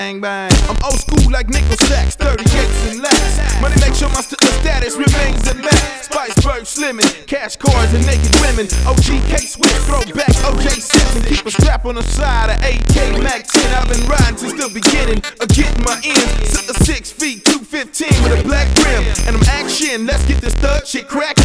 Bang, bang. I'm old school like nickel sacks, 38s and laps. Money make sure my status remains at max. Spiceberg slimming, cash cards and naked women. OG K-Swiss, throwback OJ Simpson. Keep a strap on the side of AK Mac 10. I've been riding since the beginning of getting my ends. 6 feet, 215 with a black rim. And I'm action, let's get this thug shit crackin'.